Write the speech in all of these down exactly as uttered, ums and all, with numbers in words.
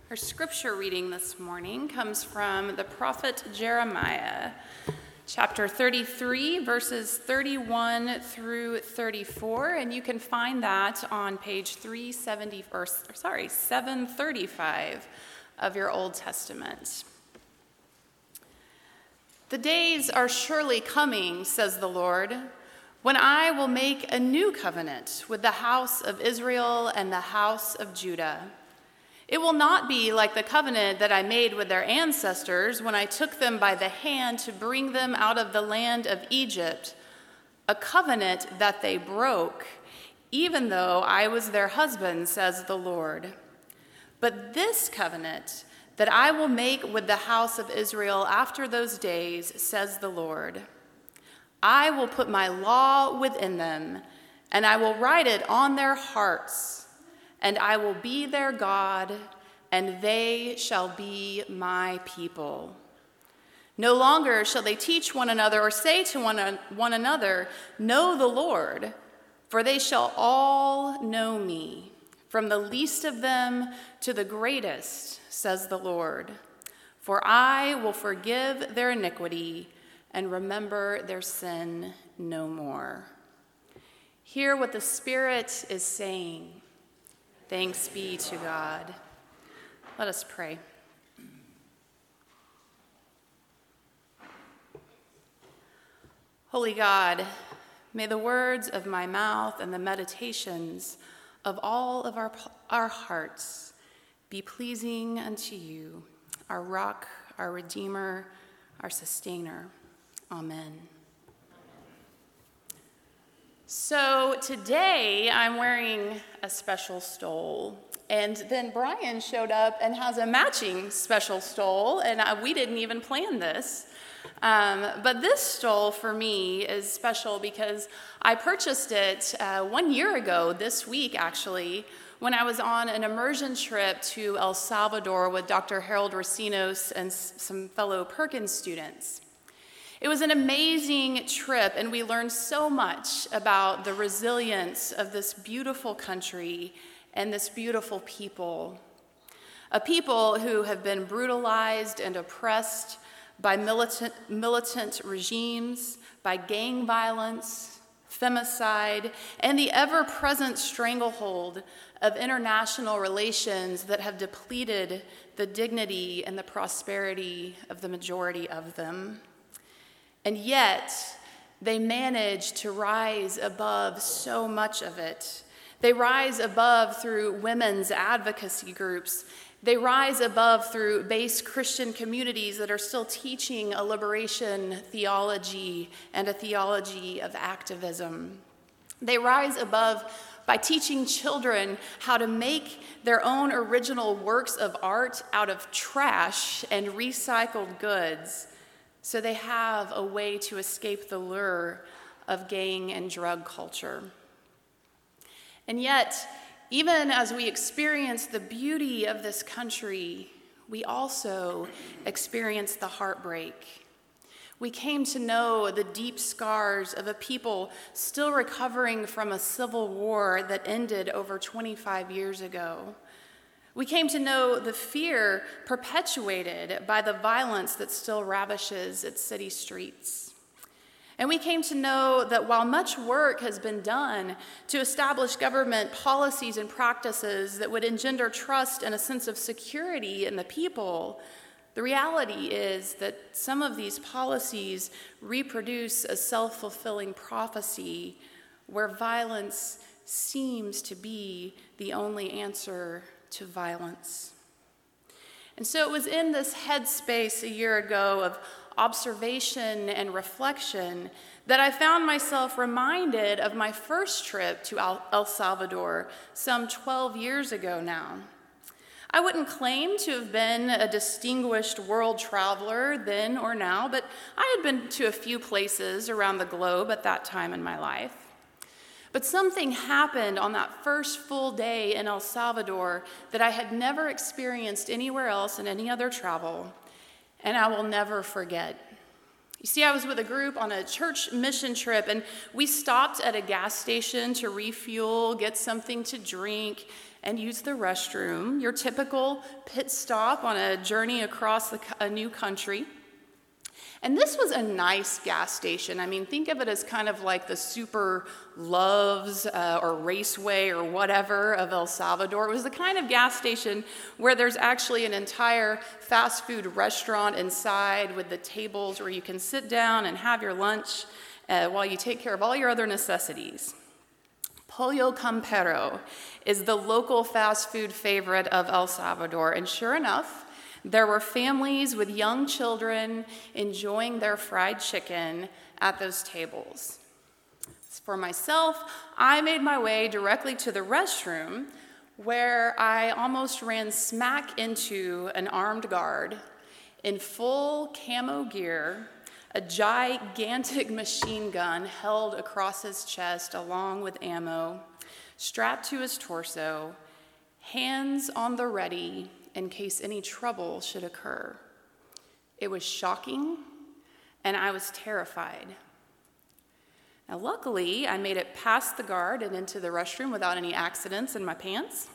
Our scripture reading this morning comes from the prophet Jeremiah, chapter thirty-three, verses thirty-one through thirty-four, and you can find that on page three seventy, or sorry, seven thirty-five of your Old Testament. The days are surely coming, says the Lord, when I will make a new covenant with the house of Israel and the house of Judah. It will not be like the covenant that I made with their ancestors when I took them by the hand to bring them out of the land of Egypt, a covenant that they broke, even though I was their husband, says the Lord. But this covenant that I will make with the house of Israel after those days, says the Lord, I will put my law within them, and I will write it on their hearts, and I will be their God, and they shall be my people. No longer shall they teach one another or say to one, one another, know the Lord, for they shall all know me, from the least of them to the greatest, says the Lord. For I will forgive their iniquity and remember their sin no more. Hear what the Spirit is saying. Thanks be to God. Let us pray. Holy God, may the words of my mouth and the meditations of all of our, our hearts be pleasing unto you, our rock, our redeemer, our sustainer. Amen. So today I'm wearing a special stole, and then Brian showed up and has a matching special stole, and I, we didn't even plan this. Um, but this stole for me is special because I purchased it uh, one year ago, this week actually, when I was on an immersion trip to El Salvador with Doctor Harold Racinos and s- some fellow Perkins students. It was an amazing trip, and we learned so much about the resilience of this beautiful country and this beautiful people. A people who have been brutalized and oppressed by militant, militant regimes, by gang violence, femicide, and the ever-present stranglehold of international relations that have depleted the dignity and the prosperity of the majority of them. And yet, they manage to rise above so much of it. They rise above through women's advocacy groups. They rise above through base Christian communities that are still teaching a liberation theology and a theology of activism. They rise above by teaching children how to make their own original works of art out of trash and recycled goods, so they have a way to escape the lure of gang and drug culture. And yet, even as we experience the beauty of this country, we also experience the heartbreak. We came to know the deep scars of a people still recovering from a civil war that ended over twenty-five years ago. We came to know the fear perpetuated by the violence that still ravishes its city streets. And we came to know that while much work has been done to establish government policies and practices that would engender trust and a sense of security in the people, the reality is that some of these policies reproduce a self-fulfilling prophecy where violence seems to be the only answer to violence. And so it was in this headspace a year ago of observation and reflection that I found myself reminded of my first trip to El Salvador some twelve years ago now. I wouldn't claim to have been a distinguished world traveler then or now, but I had been to a few places around the globe at that time in my life. But something happened on that first full day in El Salvador that I had never experienced anywhere else in any other travel, and I will never forget. You see, I was with a group on a church mission trip, and we stopped at a gas station to refuel, get something to drink, and use the restroom, your typical pit stop on a journey across the, a new country. And this was a nice gas station. I mean, think of it as kind of like the Super Loves uh, or Raceway or whatever of El Salvador. It was the kind of gas station where there's actually an entire fast food restaurant inside with the tables where you can sit down and have your lunch uh, while you take care of all your other necessities. Pollo Campero is the local fast food favorite of El Salvador, and sure enough, there were families with young children enjoying their fried chicken at those tables. For myself, I made my way directly to the restroom, where I almost ran smack into an armed guard in full camo gear, a gigantic machine gun held across his chest along with ammo, strapped to his torso, hands on the ready, in case any trouble should occur. It was shocking, and I was terrified. Now, luckily, I made it past the guard and into the restroom without any accidents in my pants.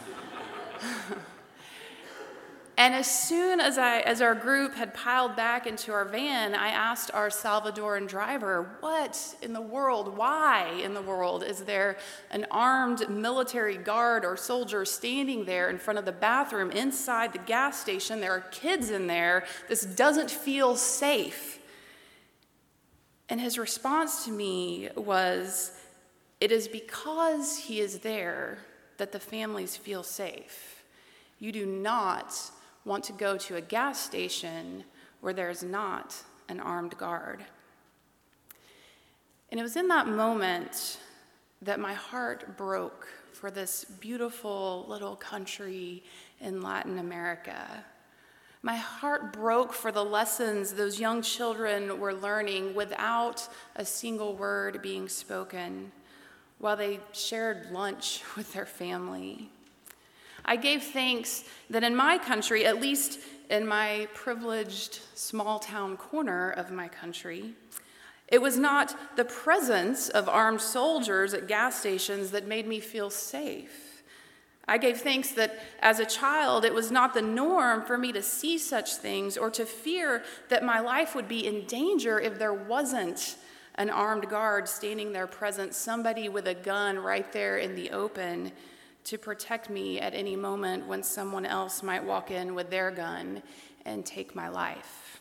And as soon as I, as our group had piled back into our van, I asked our Salvadoran driver, what in the world, why in the world is there an armed military guard or soldier standing there in front of the bathroom inside the gas station? There are kids in there. This doesn't feel safe. And his response to me was, it is because he is there that the families feel safe. You do not want to go to a gas station where there's not an armed guard. And it was in that moment that my heart broke for this beautiful little country in Latin America. My heart broke for the lessons those young children were learning without a single word being spoken while they shared lunch with their family. I gave thanks that in my country, at least in my privileged small town corner of my country, it was not the presence of armed soldiers at gas stations that made me feel safe. I gave thanks that as a child, it was not the norm for me to see such things or to fear that my life would be in danger if there wasn't an armed guard standing there present, somebody with a gun right there in the open to protect me at any moment when someone else might walk in with their gun and take my life.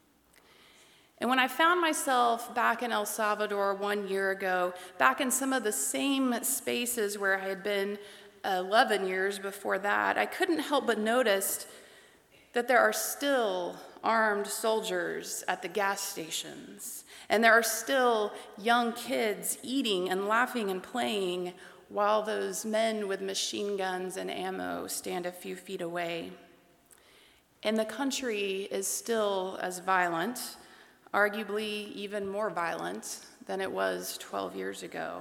And when I found myself back in El Salvador one year ago, back in some of the same spaces where I had been eleven years before that, I couldn't help but notice that there are still armed soldiers at the gas stations, and there are still young kids eating and laughing and playing while those men with machine guns and ammo stand a few feet away. And the country is still as violent, arguably even more violent than it was twelve years ago.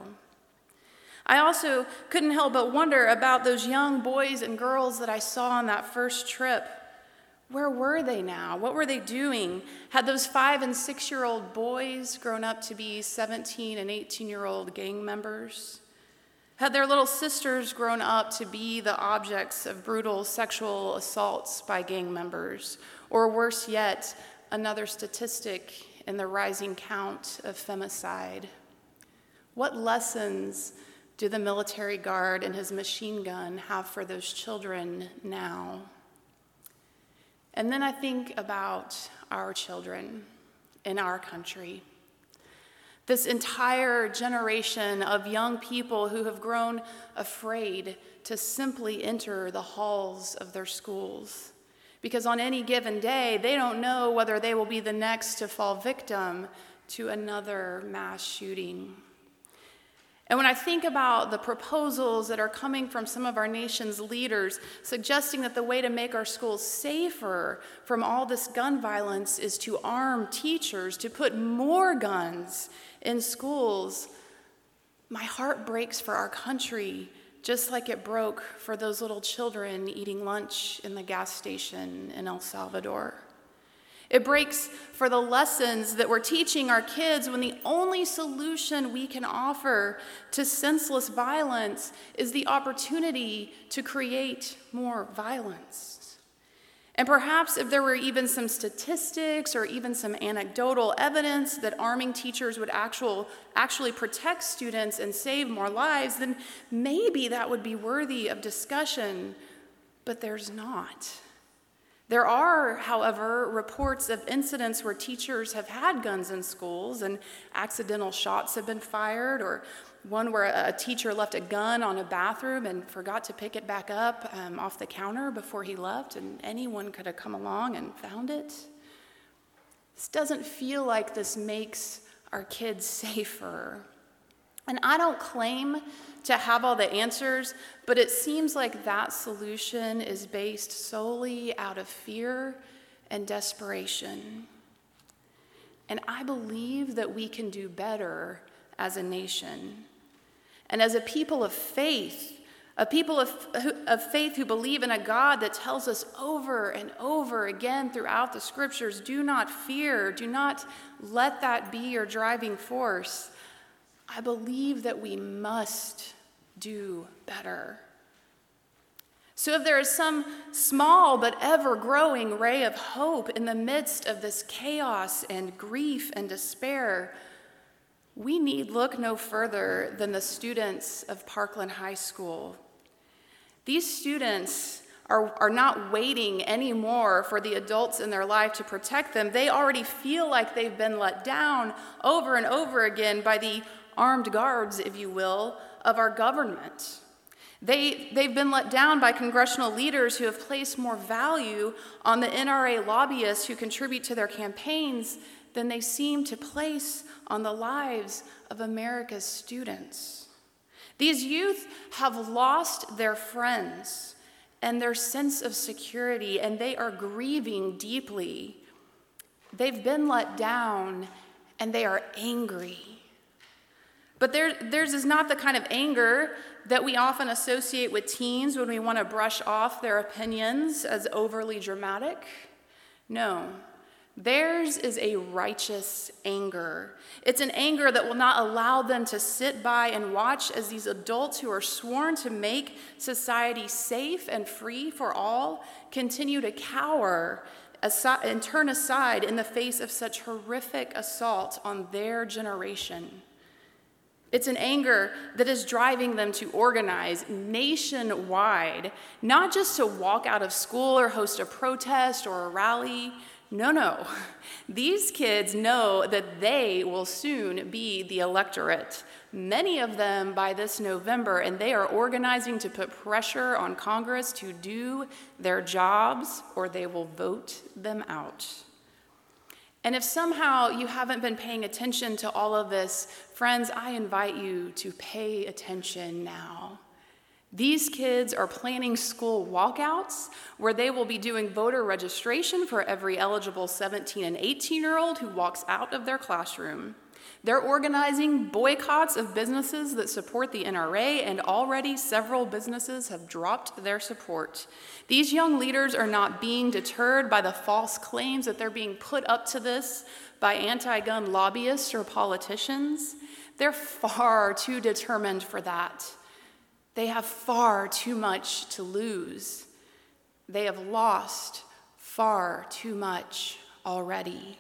I also couldn't help but wonder about those young boys and girls that I saw on that first trip. Where were they now? What were they doing? Had those five and six-year-old boys grown up to be seventeen and eighteen-year-old gang members? Had their little sisters grown up to be the objects of brutal sexual assaults by gang members? Or worse yet, another statistic in the rising count of femicide? What lessons do the military guard and his machine gun have for those children now? And then I think about our children in our country. This entire generation of young people who have grown afraid to simply enter the halls of their schools. Because on any given day, they don't know whether they will be the next to fall victim to another mass shooting. And when I think about the proposals that are coming from some of our nation's leaders suggesting that the way to make our schools safer from all this gun violence is to arm teachers, to put more guns in schools, my heart breaks for our country, just like it broke for those little children eating lunch in the gas station in El Salvador. It breaks for the lessons that we're teaching our kids when the only solution we can offer to senseless violence is the opportunity to create more violence. And perhaps if there were even some statistics or even some anecdotal evidence that arming teachers would actual, actually protect students and save more lives, then maybe that would be worthy of discussion, but there's not. There are, however, reports of incidents where teachers have had guns in schools and accidental shots have been fired, or one where a teacher left a gun on a bathroom and forgot to pick it back up um, off the counter before he left, and anyone could have come along and found it. This doesn't feel like this makes our kids safer. And I don't claim to have all the answers, but it seems like that solution is based solely out of fear and desperation. And I believe that we can do better as a nation. And as a people of faith, a people of, of faith who believe in a God that tells us over and over again throughout the scriptures, do not fear, do not let that be your driving force. I believe that we must do better. So if there is some small but ever-growing ray of hope in the midst of this chaos and grief and despair, we need look no further than the students of Parkland High School. These students are, are not waiting anymore for the adults in their life to protect them. They already feel like they've been let down over and over again by the armed guards, if you will, of our government. They, they've been let down by congressional leaders who have placed more value on the N R A lobbyists who contribute to their campaigns than they seem to place on the lives of America's students. These youth have lost their friends and their sense of security, and they are grieving deeply. They've been let down, and they are angry. But their, theirs is not the kind of anger that we often associate with teens when we want to brush off their opinions as overly dramatic. No. Theirs is a righteous anger. It's an anger that will not allow them to sit by and watch as these adults who are sworn to make society safe and free for all continue to cower and turn aside in the face of such horrific assault on their generation. It's an anger that is driving them to organize nationwide, not just to walk out of school or host a protest or a rally. No, no. These kids know that they will soon be the electorate, many of them by this November, and they are organizing to put pressure on Congress to do their jobs or they will vote them out. And if somehow you haven't been paying attention to all of this, friends, I invite you to pay attention now. These kids are planning school walkouts where they will be doing voter registration for every eligible seventeen and eighteen-year-old who walks out of their classroom. They're organizing boycotts of businesses that support the N R A, and already several businesses have dropped their support. These young leaders are not being deterred by the false claims that they're being put up to this by anti-gun lobbyists or politicians. They're far too determined for that. They have far too much to lose. They have lost far too much already.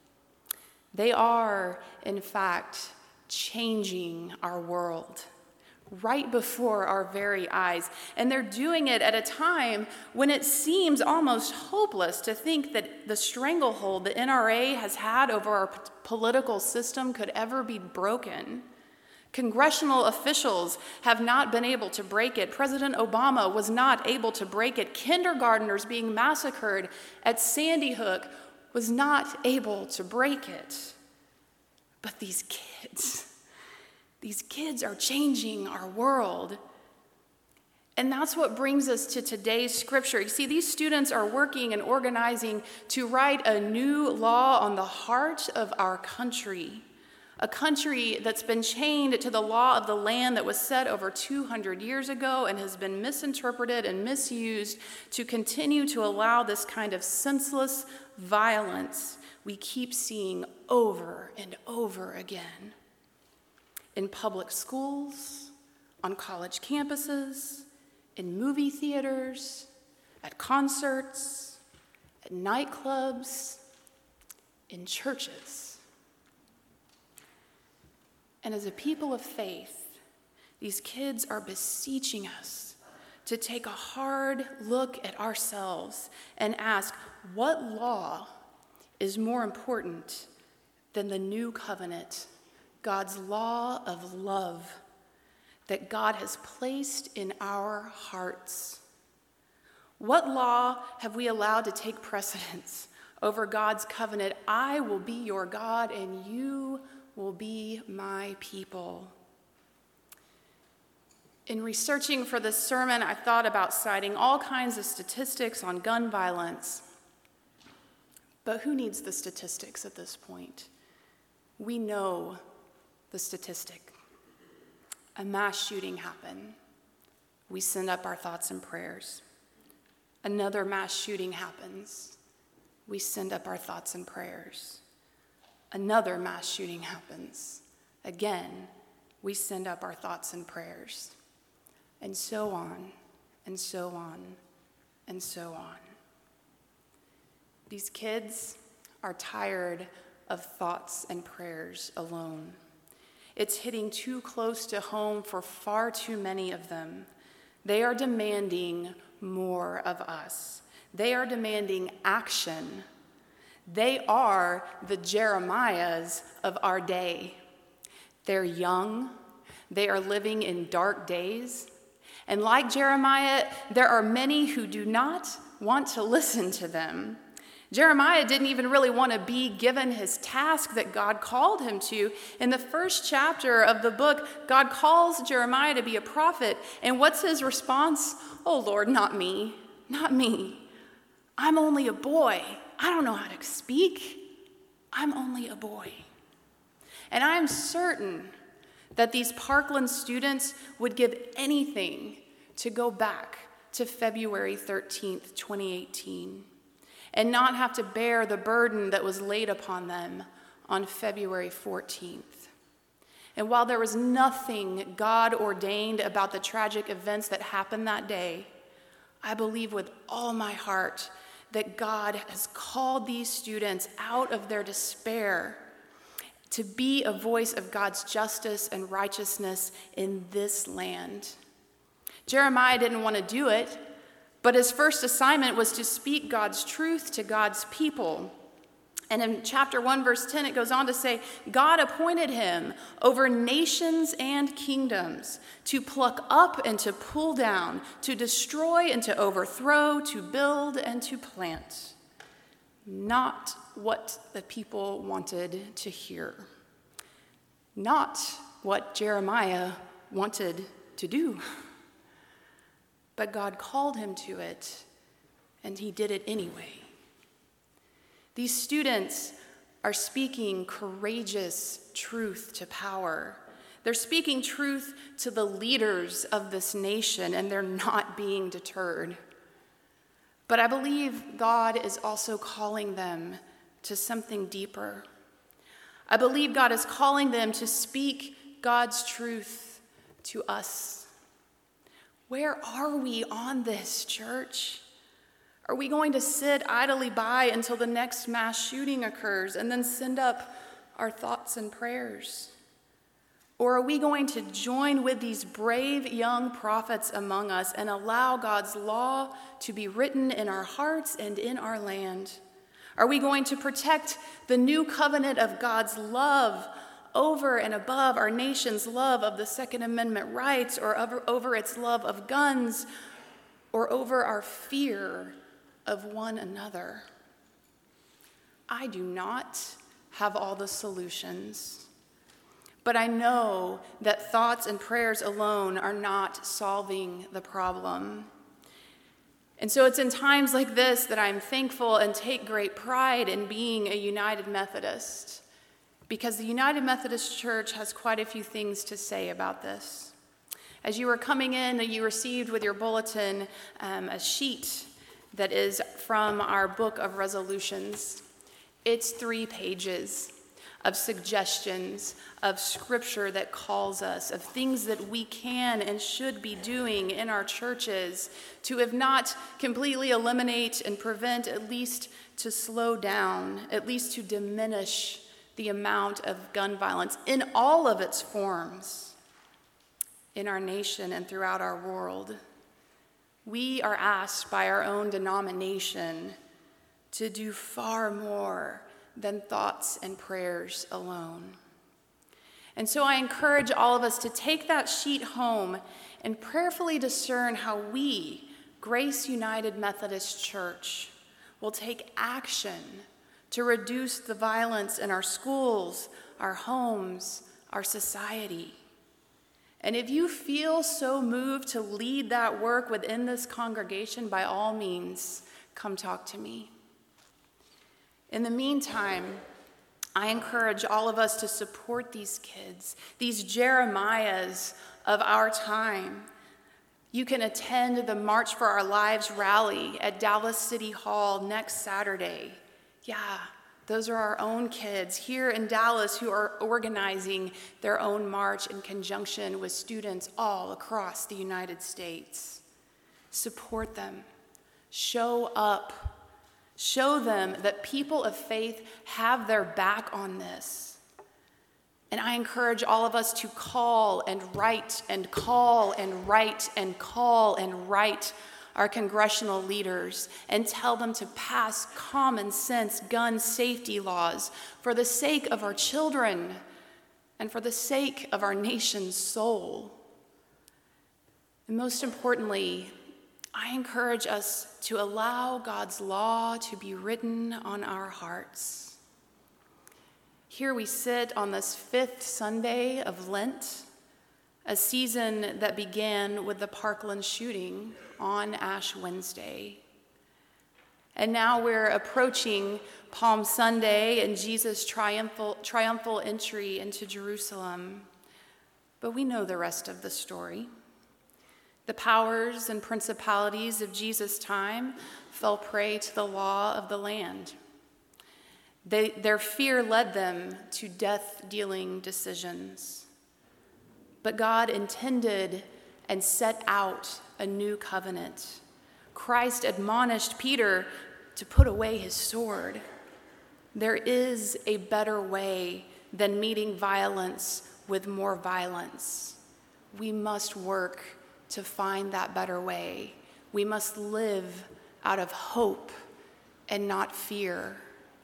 They are, in fact, changing our world right before our very eyes. And they're doing it at a time when it seems almost hopeless to think that the stranglehold the N R A has had over our p- political system could ever be broken. Congressional officials have not been able to break it. President Obama was not able to break it. Kindergartners being massacred at Sandy Hook was not able to break it. But these kids, these kids are changing our world. And that's what brings us to today's scripture. You see, these students are working and organizing to write a new law on the heart of our country, a country that's been chained to the law of the land that was set over two hundred years ago and has been misinterpreted and misused to continue to allow this kind of senseless violence we keep seeing over and over again in public schools, on college campuses, in movie theaters, at concerts, at nightclubs, in churches. And as a people of faith, these kids are beseeching us to take a hard look at ourselves and ask, what law is more important than the new covenant, God's law of love that God has placed in our hearts? What law have we allowed to take precedence over God's covenant? I will be your God and you will be my people. In researching for this sermon, I thought about citing all kinds of statistics on gun violence. But who needs the statistics at this point? We know the statistic. A mass shooting happened. We send up our thoughts and prayers. Another mass shooting happens. We send up our thoughts and prayers. Another mass shooting happens. Again, we send up our thoughts and prayers. And so on, and so on, and so on. These kids are tired of thoughts and prayers alone. It's hitting too close to home for far too many of them. They are demanding more of us. They are demanding action. They are the Jeremiahs of our day. They're young. They are living in dark days. And like Jeremiah, there are many who do not want to listen to them. Jeremiah didn't even really want to be given his task that God called him to. In the first chapter of the book, God calls Jeremiah to be a prophet. And what's his response? Oh, Lord, not me, not me. I'm only a boy. I don't know how to speak. I'm only a boy. And I'm certain that these Parkland students would give anything to go back to February thirteenth, twenty eighteen. And not have to bear the burden that was laid upon them on February fourteenth. And while there was nothing God ordained about the tragic events that happened that day, I believe with all my heart that God has called these students out of their despair to be a voice of God's justice and righteousness in this land. Jeremiah didn't want to do it, but his first assignment was to speak God's truth to God's people. And in chapter one, verse ten, it goes on to say, God appointed him over nations and kingdoms to pluck up and to pull down, to destroy and to overthrow, to build and to plant. Not what the people wanted to hear. Not what Jeremiah wanted to do. But God called him to it, and he did it anyway. These students are speaking courageous truth to power. They're speaking truth to the leaders of this nation, and they're not being deterred. But I believe God is also calling them to something deeper. I believe God is calling them to speak God's truth to us. Where are we on this, church? Are we going to sit idly by until the next mass shooting occurs and then send up our thoughts and prayers? Or are we going to join with these brave young prophets among us and allow God's law to be written in our hearts and in our land? Are we going to protect the new covenant of God's love over and above our nation's love of the Second Amendment rights, or over, over its love of guns, or over our fear of one another? I do not have all the solutions, but I know that thoughts and prayers alone are not solving the problem. And so it's in times like this that I'm thankful and take great pride in being a United Methodist. because the United Methodist Church has quite a few things to say about this. As you were coming in, you received with your bulletin um, a sheet that is from our book of resolutions. It's three pages of suggestions, of scripture that calls us, of things that we can and should be doing in our churches to, if not completely eliminate and prevent, at least to slow down, at least to diminish the amount of gun violence in all of its forms in our nation and throughout our world. We are asked by our own denomination to do far more than thoughts and prayers alone. And so I encourage all of us to take that sheet home and prayerfully discern how we, Grace United Methodist Church, will take action to reduce the violence in our schools, our homes, our society. And if you feel so moved to lead that work within this congregation, by all means, come talk to me. In the meantime, I encourage all of us to support these kids, these Jeremiahs of our time. You can attend the March for Our Lives rally at Dallas City Hall next Saturday. Yeah, those are our own kids here in Dallas who are organizing their own march in conjunction with students all across the United States. Support them. Show up. Show them that people of faith have their back on this. And I encourage all of us to call and write and call and write and call and write our congressional leaders and tell them to pass common sense gun safety laws for the sake of our children and for the sake of our nation's soul. And most importantly, I encourage us to allow God's law to be written on our hearts. Here we sit on this fifth Sunday of Lent, a season that began with the Parkland shooting on Ash Wednesday. And now we're approaching Palm Sunday and Jesus' triumphal, triumphal entry into Jerusalem. But we know the rest of the story. The powers and principalities of Jesus' time fell prey to the law of the land. They, their fear led them to death-dealing decisions. But God intended and set out a new covenant. Christ admonished Peter to put away his sword. There is a better way than meeting violence with more violence. We must work to find that better way. We must live out of hope and not fear.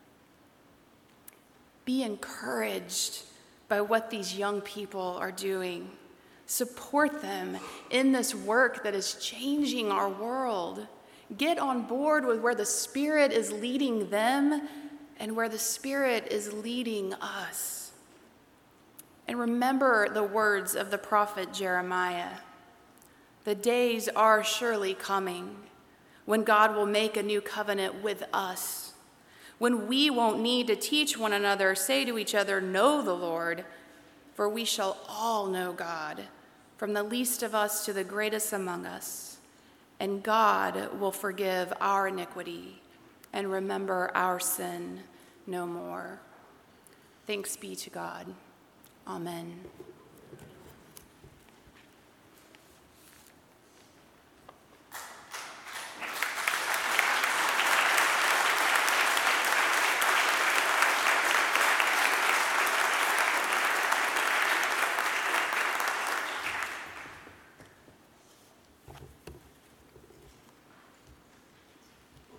Be encouraged by what these young people are doing. Support them in this work that is changing our world. Get on board with where the Spirit is leading them and where the Spirit is leading us. And remember the words of the prophet Jeremiah. The days are surely coming when God will make a new covenant with us, when we won't need to teach one another, say to each other, know the Lord, for we shall all know God, from the least of us to the greatest among us, and God will forgive our iniquity and remember our sin no more. Thanks be to God. Amen.